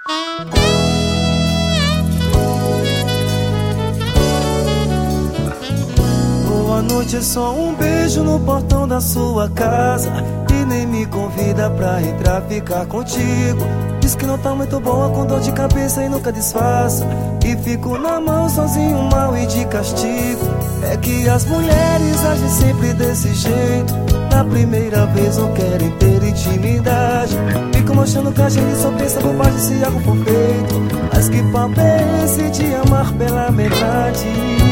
Boa noite é só um beijo no portão da sua casa e nem me convida pra entrar ficar contigo. Diz que não tá muito boa com dor de cabeça e nunca disfarça, e fico na mão sozinho, mal e de castigo. É que as mulheres agem sempre desse jeito, na primeira vez não querem ter intimidade, ficam achando que a gente só pensa bobagem se algo for feito. Mas que papo é esse de amar pela metade?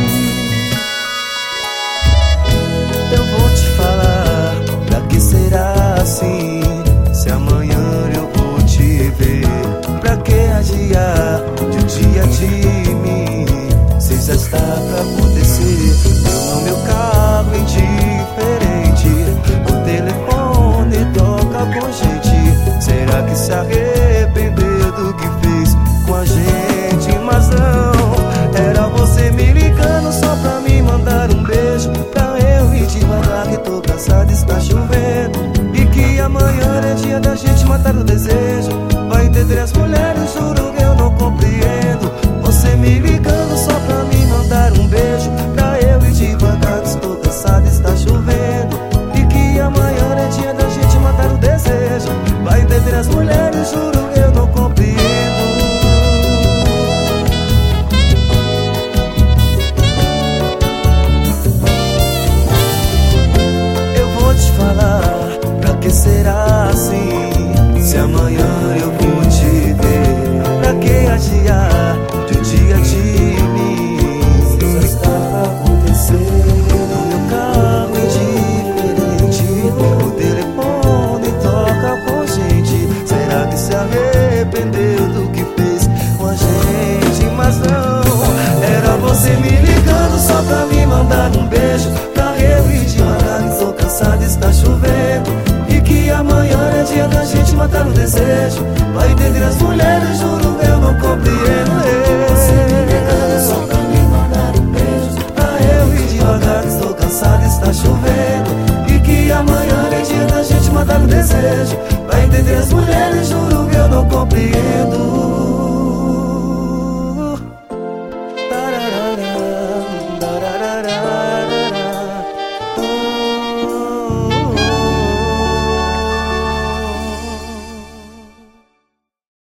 Eu vou te falar, pra que será assim? Se amanhã eu vou te ver, pra que adiar de um dia de mim? Se já está pra acontecer, eu no meu carro indiferente, o telefone toca com gente. Será que se arrependeu do que fez com a gente? Mas não, era você me ligando só pra me mandar um beijo, pra eu ir devagar que tô cansado, está chovendo, e que amanhã é dia da gente matar o desejo. Vai entender as mulheres, juro eu não compreendo. Você me ligando só pra me mandar um beijo, pra eu ir devagar que estou cansado, está chovendo, e que amanhã é dia da gente matar o desejo. Vai entender as mulheres, juro eu não compreendo. Pra que será assim? Se amanhã eu vou te ver, pra que adiar de um dia de mim? Se já está a acontecer, no meu carro indiferente, o telefone toca com gente. Será que se arrependeu do que fez com a gente? Mas não, era você me ligando só pra me mandar um beijo, pra eu ir devagar que tô cansado, está chovendo, e que amanhã é dia da gente matar o desejo. Vai entender as mulheres, juro eu não compreendo. Você me ligando só pra me mandar um beijo, pra eu ir devagar que estou cansado, está chovendo, e que amanhã é dia da gente matar o desejo. Vai entender as mulheres, juro eu não compreendo.